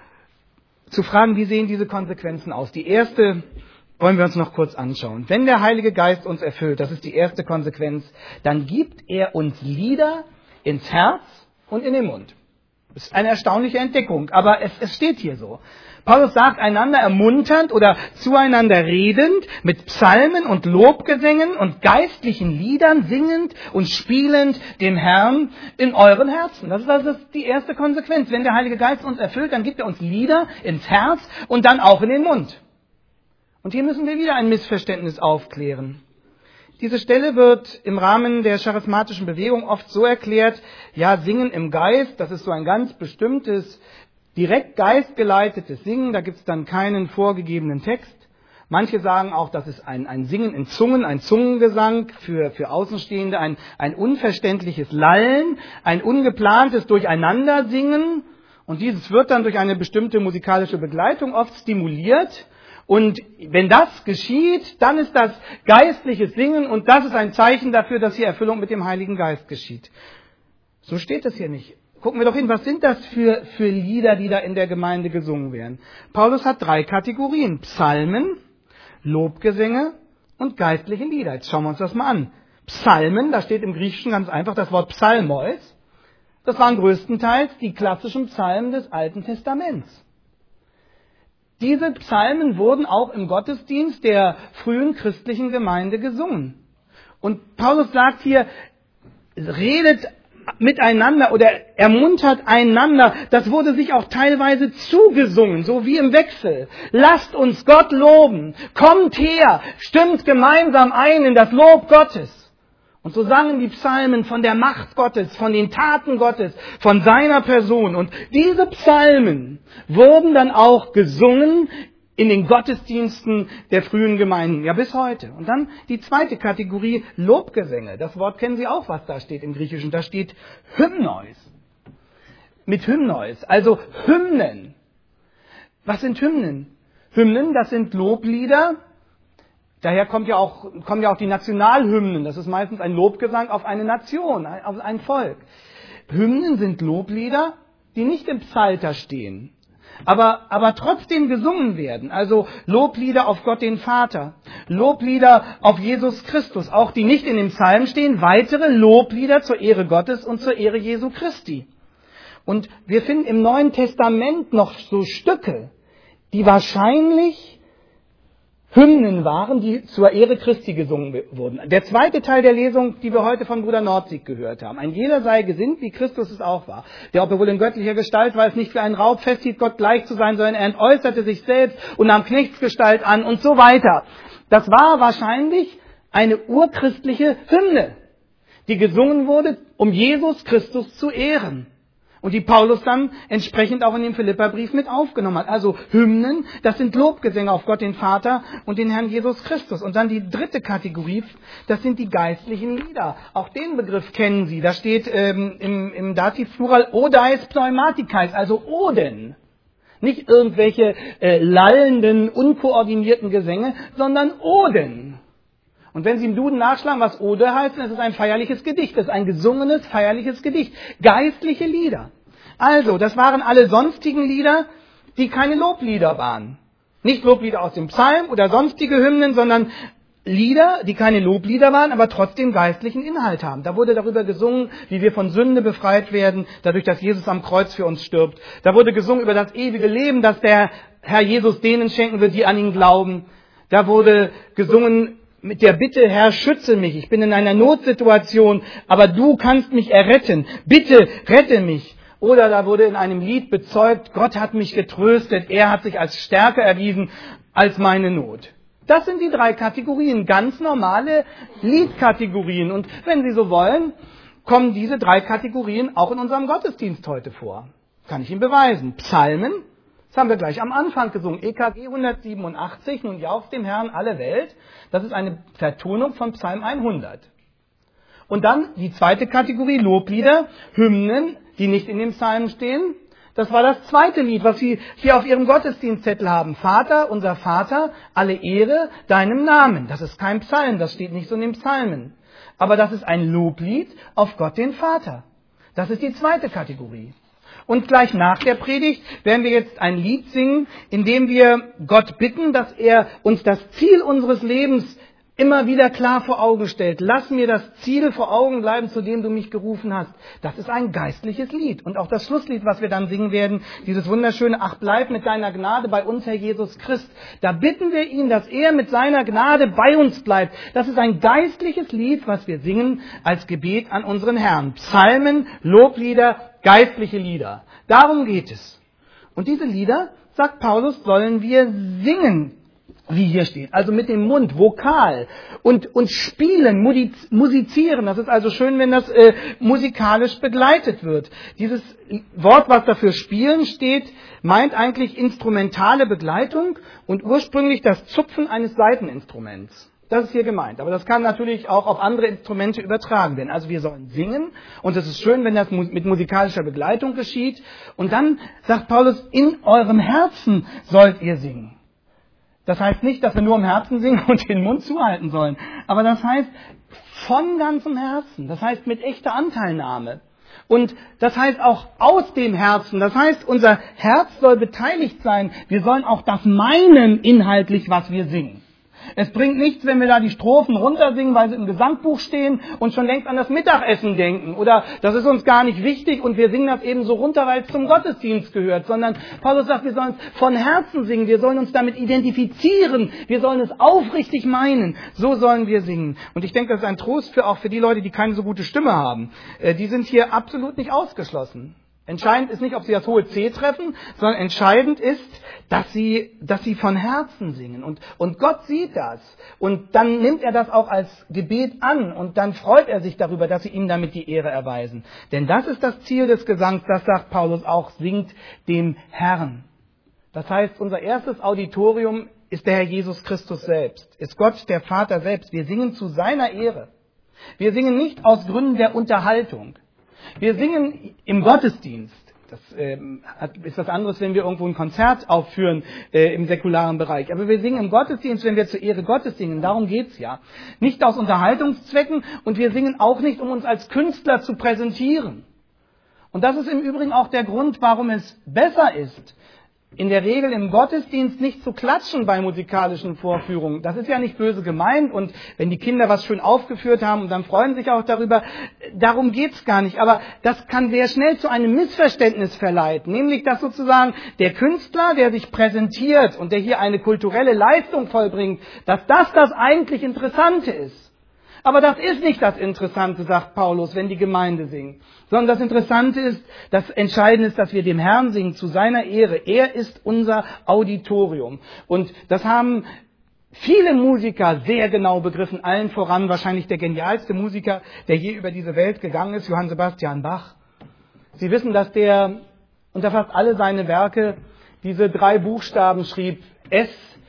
[SPEAKER 1] zu fragen, wie sehen diese Konsequenzen aus? Die erste wollen wir uns noch kurz anschauen. Wenn der Heilige Geist uns erfüllt, das ist die erste Konsequenz, dann gibt er uns Lieder ins Herz und in den Mund. Das ist eine erstaunliche Entdeckung, aber es, es steht hier so. Paulus sagt, einander ermunternd oder zueinander redend, mit Psalmen und Lobgesängen und geistlichen Liedern singend und spielend dem Herrn in euren Herzen. Das ist, das ist die erste Konsequenz. Wenn der Heilige Geist uns erfüllt, dann gibt er uns Lieder ins Herz und dann auch in den Mund. Und hier müssen wir wieder ein Missverständnis aufklären. Diese Stelle wird im Rahmen der charismatischen Bewegung oft so erklärt, ja, Singen im Geist, das ist so ein ganz bestimmtes, direkt geistgeleitetes Singen, da gibt es dann keinen vorgegebenen Text. Manche sagen auch, das ist ein, ein Singen in Zungen, ein Zungengesang für, für Außenstehende, ein, ein unverständliches Lallen, ein ungeplantes Durcheinandersingen. Und dieses wird dann durch eine bestimmte musikalische Begleitung oft stimuliert. Und wenn das geschieht, dann ist das geistliches Singen und das ist ein Zeichen dafür, dass hier Erfüllung mit dem Heiligen Geist geschieht. So steht es hier nicht. Gucken wir doch hin, was sind das für, für Lieder, die da in der Gemeinde gesungen werden? Paulus hat drei Kategorien: Psalmen, Lobgesänge und geistliche Lieder. Jetzt schauen wir uns das mal an. Psalmen, da steht im Griechischen ganz einfach das Wort Psalmos. Das waren größtenteils die klassischen Psalmen des Alten Testaments. Diese Psalmen wurden auch im Gottesdienst der frühen christlichen Gemeinde gesungen. Und Paulus sagt hier, redet miteinander oder ermuntert einander. Das wurde sich auch teilweise zugesungen, so wie im Wechsel. Lasst uns Gott loben. Kommt her, stimmt gemeinsam ein in das Lob Gottes. Und so sangen die Psalmen von der Macht Gottes, von den Taten Gottes, von seiner Person. Und diese Psalmen wurden dann auch gesungen in den Gottesdiensten der frühen Gemeinden, ja bis heute. Und dann die zweite Kategorie, Lobgesänge. Das Wort kennen Sie auch, was da steht im Griechischen. Da steht Hymnois. Mit Hymnois, also Hymnen. Was sind Hymnen? Hymnen, das sind Loblieder. Daher kommt ja auch, kommen ja auch die Nationalhymnen. Das ist meistens ein Lobgesang auf eine Nation, auf ein Volk. Hymnen sind Loblieder, die nicht im Psalter stehen. Aber, aber trotzdem gesungen werden. Also Loblieder auf Gott den Vater, Loblieder auf Jesus Christus, auch die nicht in dem Psalm stehen, weitere Loblieder zur Ehre Gottes und zur Ehre Jesu Christi. Und wir finden im Neuen Testament noch so Stücke, die wahrscheinlich Hymnen waren, die zur Ehre Christi gesungen wurden. Der zweite Teil der Lesung, die wir heute von Bruder Nordzig gehört haben. Ein jeder sei gesinnt, wie Christus es auch war. Der, ob er wohl in göttlicher Gestalt war, es nicht für einen Raub festhielt, Gott gleich zu sein, sondern er entäußerte sich selbst und nahm Knechtsgestalt an und so weiter. Das war wahrscheinlich eine urchristliche Hymne, die gesungen wurde, um Jesus Christus zu ehren. Und die Paulus dann entsprechend auch in dem Philipperbrief mit aufgenommen hat. Also Hymnen, das sind Lobgesänge auf Gott den Vater und den Herrn Jesus Christus. Und dann die dritte Kategorie, das sind die geistlichen Lieder. Auch den Begriff kennen Sie. Da steht ähm, im, im Dativ-Plural Odais Pneumatikais, also Oden. Nicht irgendwelche äh, lallenden, unkoordinierten Gesänge, sondern Oden. Und wenn Sie im Duden nachschlagen, was Ode heißt, dann ist es ein feierliches Gedicht. Das ist ein gesungenes, feierliches Gedicht. Geistliche Lieder. Also, das waren alle sonstigen Lieder, die keine Loblieder waren. Nicht Loblieder aus dem Psalm oder sonstige Hymnen, sondern Lieder, die keine Loblieder waren, aber trotzdem geistlichen Inhalt haben. Da wurde darüber gesungen, wie wir von Sünde befreit werden, dadurch, dass Jesus am Kreuz für uns stirbt. Da wurde gesungen über das ewige Leben, das der Herr Jesus denen schenken wird, die an ihn glauben. Da wurde gesungen mit der Bitte, Herr, schütze mich, ich bin in einer Notsituation, aber du kannst mich erretten. Bitte, rette mich. Oder da wurde in einem Lied bezeugt, Gott hat mich getröstet, er hat sich als stärker erwiesen als meine Not. Das sind die drei Kategorien, ganz normale Liedkategorien. Und wenn Sie so wollen, kommen diese drei Kategorien auch in unserem Gottesdienst heute vor. Kann ich Ihnen beweisen. Psalmen. Das haben wir gleich am Anfang gesungen. E K G hundertsiebenundachtzig, nun jauchzt dem Herrn alle Welt. Das ist eine Vertonung von Psalm hundert. Und dann die zweite Kategorie, Loblieder, Hymnen, die nicht in dem Psalm stehen. Das war das zweite Lied, was Sie hier auf Ihrem Gottesdienstzettel haben. Vater, unser Vater, alle Ehre deinem Namen. Das ist kein Psalm, das steht nicht so in den Psalmen. Aber das ist ein Loblied auf Gott den Vater. Das ist die zweite Kategorie. Und gleich nach der Predigt werden wir jetzt ein Lied singen, in dem wir Gott bitten, dass er uns das Ziel unseres Lebens immer wieder klar vor Augen stellt. Lass mir das Ziel vor Augen bleiben, zu dem du mich gerufen hast. Das ist ein geistliches Lied. Und auch das Schlusslied, was wir dann singen werden, dieses wunderschöne Ach, bleib mit deiner Gnade bei uns, Herr Jesus Christ. Da bitten wir ihn, dass er mit seiner Gnade bei uns bleibt. Das ist ein geistliches Lied, was wir singen als Gebet an unseren Herrn. Psalmen, Loblieder, geistliche Lieder. Darum geht es. Und diese Lieder, sagt Paulus, sollen wir singen, wie hier steht. Also mit dem Mund, vokal und, und spielen, musizieren. Das ist also schön, wenn das äh, musikalisch begleitet wird. Dieses Wort, was dafür spielen steht, meint eigentlich instrumentale Begleitung und ursprünglich das Zupfen eines Saiteninstruments. Das ist hier gemeint. Aber das kann natürlich auch auf andere Instrumente übertragen werden. Also wir sollen singen und es ist schön, wenn das mit musikalischer Begleitung geschieht. Und dann sagt Paulus, in eurem Herzen sollt ihr singen. Das heißt nicht, dass wir nur im Herzen singen und den Mund zuhalten sollen. Aber das heißt von ganzem Herzen. Das heißt mit echter Anteilnahme. Und das heißt auch aus dem Herzen. Das heißt, unser Herz soll beteiligt sein. Wir sollen auch das meinen inhaltlich, was wir singen. Es bringt nichts, wenn wir da die Strophen runtersingen, weil sie im Gesangbuch stehen und schon längst an das Mittagessen denken. Oder das ist uns gar nicht wichtig und wir singen das eben so runter, weil es zum Gottesdienst gehört. Sondern Paulus sagt, wir sollen es von Herzen singen, wir sollen uns damit identifizieren, wir sollen es aufrichtig meinen. So sollen wir singen. Und ich denke, das ist ein Trost für auch für die Leute, die keine so gute Stimme haben. Die sind hier absolut nicht ausgeschlossen. Entscheidend ist nicht, ob sie das hohe C treffen, sondern entscheidend ist, dass sie, dass sie von Herzen singen. Und, und Gott sieht das. Und dann nimmt er das auch als Gebet an. Und dann freut er sich darüber, dass sie ihm damit die Ehre erweisen. Denn das ist das Ziel des Gesangs, das sagt Paulus auch, singt dem Herrn. Das heißt, unser erstes Auditorium ist der Herr Jesus Christus selbst, ist Gott, der Vater selbst. Wir singen zu seiner Ehre. Wir singen nicht aus Gründen der Unterhaltung. Wir singen im Gottesdienst. Das äh, ist was anderes, wenn wir irgendwo ein Konzert aufführen äh, im säkularen Bereich. Aber wir singen im Gottesdienst, wenn wir zur Ehre Gottes singen. Darum geht's ja. Nicht aus Unterhaltungszwecken und wir singen auch nicht, um uns als Künstler zu präsentieren. Und das ist im Übrigen auch der Grund, warum es besser ist, in der Regel im Gottesdienst nicht zu klatschen bei musikalischen Vorführungen. Das ist ja nicht böse gemeint und wenn die Kinder was schön aufgeführt haben und dann freuen sich auch darüber, darum geht's gar nicht. Aber das kann sehr schnell zu einem Missverständnis verleiten, nämlich dass sozusagen der Künstler, der sich präsentiert und der hier eine kulturelle Leistung vollbringt, dass das das eigentlich Interessante ist. Aber das ist nicht das Interessante, sagt Paulus, wenn die Gemeinde singt. Sondern das Interessante ist, das Entscheidende ist, dass wir dem Herrn singen, zu seiner Ehre. Er ist unser Auditorium. Und das haben viele Musiker sehr genau begriffen, allen voran wahrscheinlich der genialste Musiker, der je über diese Welt gegangen ist, Johann Sebastian Bach. Sie wissen, dass der unter fast alle seine Werke diese drei Buchstaben schrieb, S,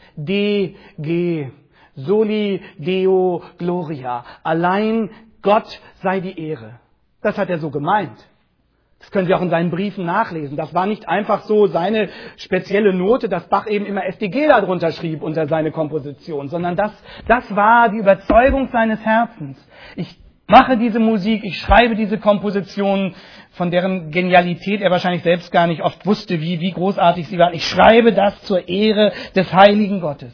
[SPEAKER 1] D, G. Soli Deo Gloria. Allein Gott sei die Ehre. Das hat er so gemeint. Das können Sie auch in seinen Briefen nachlesen. Das war nicht einfach so seine spezielle Note, dass Bach eben immer S D G darunter schrieb unter seine Komposition, sondern das, das war die Überzeugung seines Herzens. Ich mache diese Musik, ich schreibe diese Kompositionen, von deren Genialität er wahrscheinlich selbst gar nicht oft wusste, wie, wie großartig sie waren. Ich schreibe das zur Ehre des heiligen Gottes.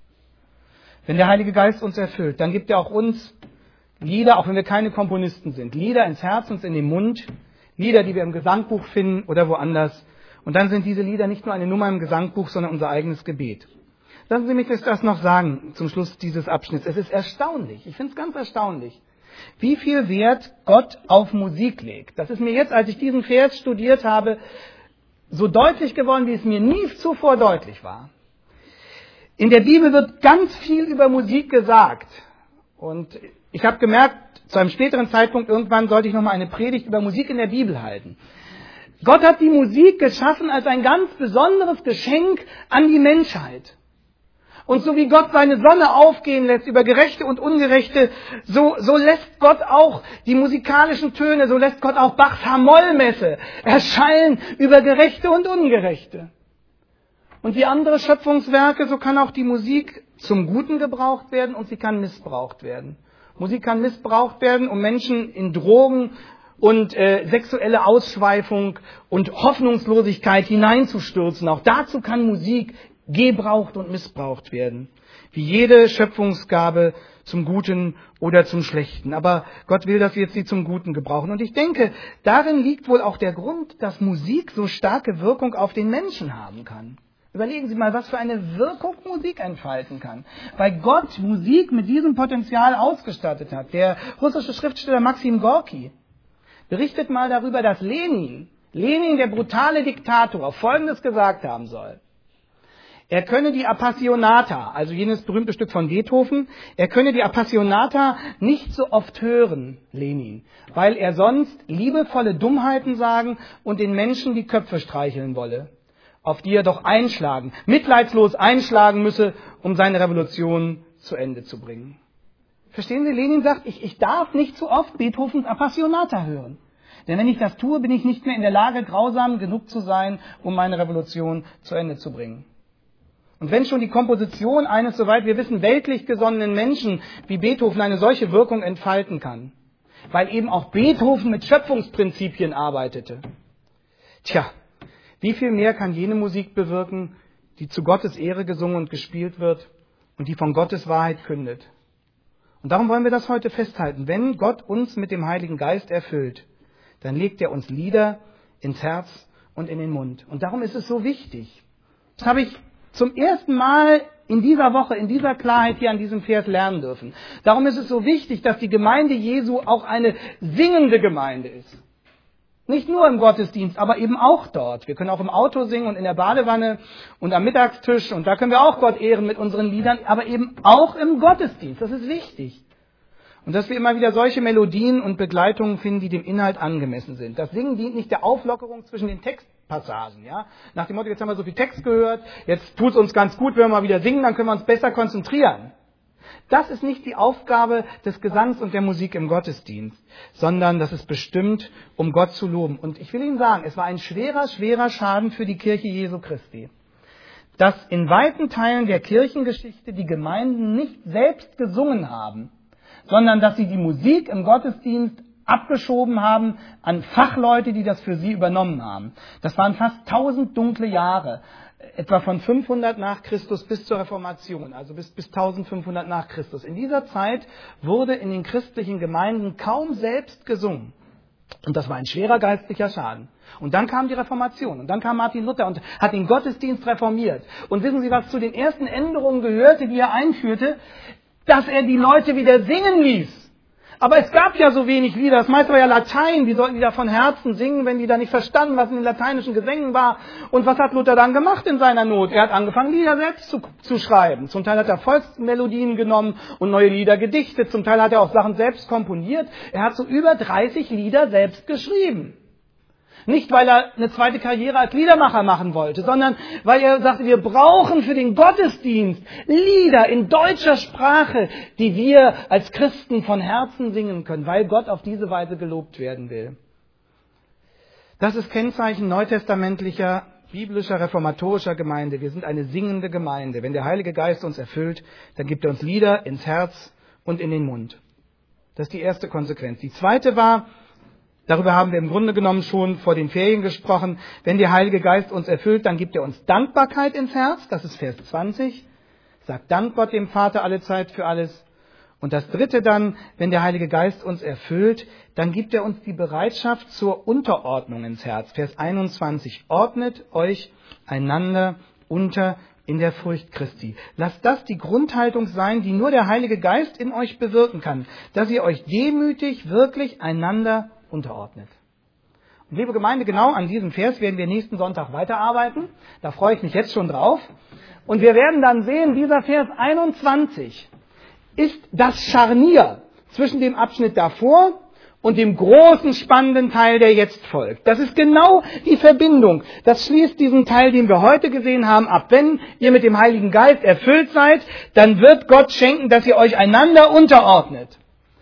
[SPEAKER 1] Wenn der Heilige Geist uns erfüllt, dann gibt er auch uns Lieder, auch wenn wir keine Komponisten sind, Lieder ins Herz und in den Mund, Lieder, die wir im Gesangbuch finden oder woanders. Und dann sind diese Lieder nicht nur eine Nummer im Gesangbuch, sondern unser eigenes Gebet. Lassen Sie mich das noch sagen zum Schluss dieses Abschnitts. Es ist erstaunlich, ich finde es ganz erstaunlich, wie viel Wert Gott auf Musik legt. Das ist mir jetzt, als ich diesen Vers studiert habe, so deutlich geworden, wie es mir nie zuvor deutlich war. In der Bibel wird ganz viel über Musik gesagt. Und ich habe gemerkt, zu einem späteren Zeitpunkt irgendwann sollte ich nochmal eine Predigt über Musik in der Bibel halten. Gott hat die Musik geschaffen als ein ganz besonderes Geschenk an die Menschheit. Und so wie Gott seine Sonne aufgehen lässt über Gerechte und Ungerechte, so, so lässt Gott auch die musikalischen Töne, so lässt Gott auch Bachs H-Moll-Messe erschallen über Gerechte und Ungerechte. Und wie andere Schöpfungswerke, so kann auch die Musik zum Guten gebraucht werden und sie kann missbraucht werden. Musik kann missbraucht werden, um Menschen in Drogen und äh, sexuelle Ausschweifung und Hoffnungslosigkeit hineinzustürzen. Auch dazu kann Musik gebraucht und missbraucht werden. Wie jede Schöpfungsgabe zum Guten oder zum Schlechten. Aber Gott will, dass wir jetzt sie zum Guten gebrauchen. Und ich denke, darin liegt wohl auch der Grund, dass Musik so starke Wirkung auf den Menschen haben kann. Überlegen Sie mal, was für eine Wirkung Musik entfalten kann. Weil Gott Musik mit diesem Potenzial ausgestattet hat. Der russische Schriftsteller Maxim Gorki berichtet mal darüber, dass Lenin, Lenin, der brutale Diktator, Folgendes gesagt haben soll. Er könne die Appassionata, also jenes berühmte Stück von Beethoven, er könne die Appassionata nicht so oft hören, Lenin, weil er sonst liebevolle Dummheiten sagen und den Menschen die Köpfe streicheln wolle, auf die er doch einschlagen, mitleidslos einschlagen müsse, um seine Revolution zu Ende zu bringen. Verstehen Sie, Lenin sagt, ich, ich darf nicht zu oft Beethovens Appassionata hören. Denn wenn ich das tue, bin ich nicht mehr in der Lage, grausam genug zu sein, um meine Revolution zu Ende zu bringen. Und wenn schon die Komposition eines, soweit wir wissen, weltlich gesonnenen Menschen wie Beethoven eine solche Wirkung entfalten kann, weil eben auch Beethoven mit Schöpfungsprinzipien arbeitete. Tja, wie viel mehr kann jene Musik bewirken, die zu Gottes Ehre gesungen und gespielt wird und die von Gottes Wahrheit kündet. Und darum wollen wir das heute festhalten. Wenn Gott uns mit dem Heiligen Geist erfüllt, dann legt er uns Lieder ins Herz und in den Mund. Und darum ist es so wichtig. Das habe ich zum ersten Mal in dieser Woche, in dieser Klarheit hier an diesem Vers lernen dürfen. Darum ist es so wichtig, dass die Gemeinde Jesu auch eine singende Gemeinde ist. Nicht nur im Gottesdienst, aber eben auch dort. Wir können auch im Auto singen und in der Badewanne und am Mittagstisch. Und da können wir auch Gott ehren mit unseren Liedern, aber eben auch im Gottesdienst. Das ist wichtig. Und dass wir immer wieder solche Melodien und Begleitungen finden, die dem Inhalt angemessen sind. Das Singen dient nicht der Auflockerung zwischen den Textpassagen. Ja? Nach dem Motto, jetzt haben wir so viel Text gehört, jetzt tut es uns ganz gut, wenn wir mal wieder singen, dann können wir uns besser konzentrieren. Das ist nicht die Aufgabe des Gesangs und der Musik im Gottesdienst, sondern das ist bestimmt, um Gott zu loben. Und ich will Ihnen sagen, es war ein schwerer, schwerer Schaden für die Kirche Jesu Christi, dass in weiten Teilen der Kirchengeschichte die Gemeinden nicht selbst gesungen haben, sondern dass sie die Musik im Gottesdienst abgeschoben haben an Fachleute, die das für sie übernommen haben. Das waren fast tausend dunkle Jahre, etwa von fünfhundert nach Christus bis zur Reformation, also bis, bis eintausendfünfhundert nach Christus. In dieser Zeit wurde in den christlichen Gemeinden kaum selbst gesungen. Und das war ein schwerer geistlicher Schaden. Und dann kam die Reformation und dann kam Martin Luther und hat den Gottesdienst reformiert. Und wissen Sie, was zu den ersten Änderungen gehörte, die er einführte? Dass er die Leute wieder singen ließ. Aber es gab ja so wenig Lieder, das meiste war ja Latein, wie sollten die da von Herzen singen, wenn die da nicht verstanden, was in den lateinischen Gesängen war. Und was hat Luther dann gemacht in seiner Not? Er hat angefangen, Lieder selbst zu, zu schreiben. Zum Teil hat er Volksmelodien genommen und neue Lieder gedichtet, zum Teil hat er auch Sachen selbst komponiert. Er hat so über dreißig Lieder selbst geschrieben. Nicht, weil er eine zweite Karriere als Liedermacher machen wollte, sondern weil er sagte, wir brauchen für den Gottesdienst Lieder in deutscher Sprache, die wir als Christen von Herzen singen können, weil Gott auf diese Weise gelobt werden will. Das ist Kennzeichen neutestamentlicher, biblischer, reformatorischer Gemeinde. Wir sind eine singende Gemeinde. Wenn der Heilige Geist uns erfüllt, dann gibt er uns Lieder ins Herz und in den Mund. Das ist die erste Konsequenz. Die zweite war, darüber haben wir im Grunde genommen schon vor den Ferien gesprochen. Wenn der Heilige Geist uns erfüllt, dann gibt er uns Dankbarkeit ins Herz. Das ist Vers zwanzig. Sagt Dank Gott dem Vater alle Zeit für alles. Und das dritte dann, wenn der Heilige Geist uns erfüllt, dann gibt er uns die Bereitschaft zur Unterordnung ins Herz. Vers einundzwanzig. Ordnet euch einander unter in der Furcht Christi. Lasst das die Grundhaltung sein, die nur der Heilige Geist in euch bewirken kann. Dass ihr euch demütig wirklich einander unterordnet. Und liebe Gemeinde, genau an diesem Vers werden wir nächsten Sonntag weiterarbeiten. Da freue ich mich jetzt schon drauf. Und wir werden dann sehen, dieser Vers einundzwanzig ist das Scharnier zwischen dem Abschnitt davor und dem großen, spannenden Teil, der jetzt folgt. Das ist genau die Verbindung. Das schließt diesen Teil, den wir heute gesehen haben, ab. Wenn ihr mit dem Heiligen Geist erfüllt seid, dann wird Gott schenken, dass ihr euch einander unterordnet.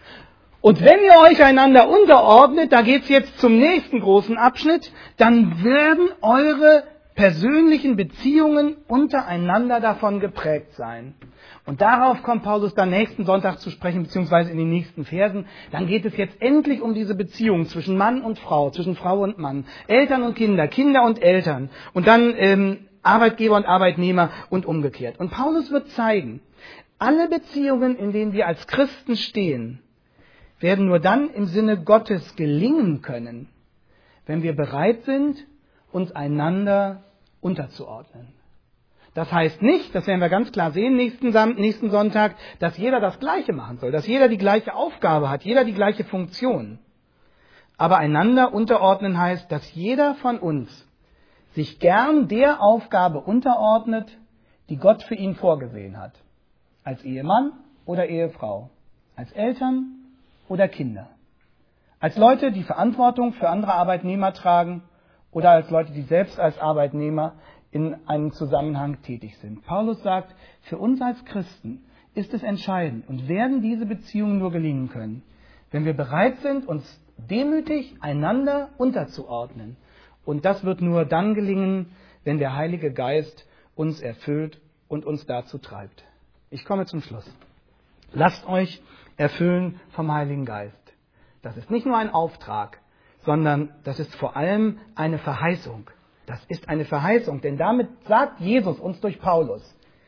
[SPEAKER 1] Und wenn ihr euch einander unterordnet, da geht's jetzt zum nächsten großen Abschnitt, dann werden eure persönlichen Beziehungen untereinander davon geprägt sein. Und darauf kommt Paulus dann nächsten Sonntag zu sprechen, beziehungsweise in den nächsten Versen. Dann geht es jetzt endlich um diese Beziehung zwischen Mann und Frau, zwischen Frau und Mann, Eltern und Kinder, Kinder und Eltern und dann ähm, Arbeitgeber und Arbeitnehmer und umgekehrt. Und Paulus wird zeigen, alle Beziehungen, in denen wir als Christen stehen, werden nur dann im Sinne Gottes gelingen können, wenn wir bereit sind, uns einander unterzuordnen. Das heißt nicht, das werden wir ganz klar sehen nächsten, nächsten Sonntag, dass jeder das Gleiche machen soll, dass jeder die gleiche Aufgabe hat, jeder die gleiche Funktion. Aber einander unterordnen heißt, dass jeder von uns sich gern der Aufgabe unterordnet, die Gott für ihn vorgesehen hat. Als Ehemann oder Ehefrau, als Eltern oder Kinder. Als Leute, die Verantwortung für andere Arbeitnehmer tragen oder als Leute, die selbst als Arbeitnehmer in einem Zusammenhang tätig sind. Paulus sagt, für uns als Christen ist es entscheidend und werden diese Beziehungen nur gelingen können, wenn wir bereit sind, uns demütig einander unterzuordnen. Und das wird nur dann gelingen, wenn der Heilige Geist uns erfüllt und uns dazu treibt. Ich komme zum Schluss. Lasst euch erfüllen vom Heiligen Geist. Das ist nicht nur ein Auftrag, sondern das ist vor allem eine Verheißung. Das ist eine Verheißung, denn damit sagt Jesus uns durch Paulus,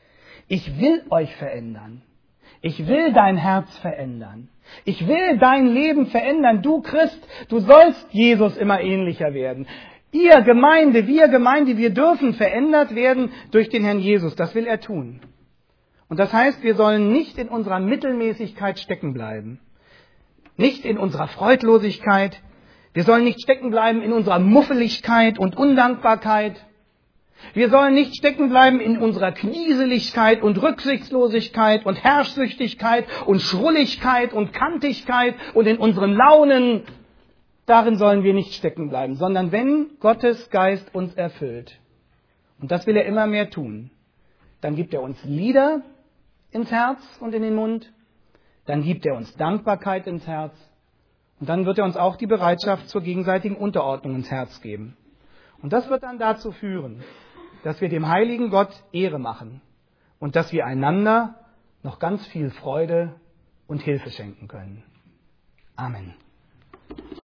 [SPEAKER 1] Ich will euch verändern. Ich will dein Herz verändern. Ich will dein Leben verändern. Du Christ, du sollst Jesus immer ähnlicher werden. Ihr Gemeinde, wir Gemeinde, wir dürfen verändert werden durch den Herrn Jesus. Das will er tun. Und das heißt, wir sollen nicht in unserer Mittelmäßigkeit stecken bleiben. Nicht in unserer Freudlosigkeit. Wir sollen nicht stecken bleiben in unserer Muffeligkeit und Undankbarkeit. Wir sollen nicht stecken bleiben in unserer Knieseligkeit und Rücksichtslosigkeit und Herrschsüchtigkeit und Schrulligkeit und Kantigkeit und in unseren Launen. Darin sollen wir nicht stecken bleiben, sondern wenn Gottes Geist uns erfüllt, und das will er immer mehr tun, dann gibt er uns Lieder ins Herz und in den Mund, dann gibt er uns Dankbarkeit ins Herz und dann wird er uns auch die Bereitschaft zur gegenseitigen Unterordnung ins Herz geben. Und das wird dann dazu führen, dass wir dem heiligen Gott Ehre machen und dass wir einander noch ganz viel Freude und Hilfe schenken können. Amen.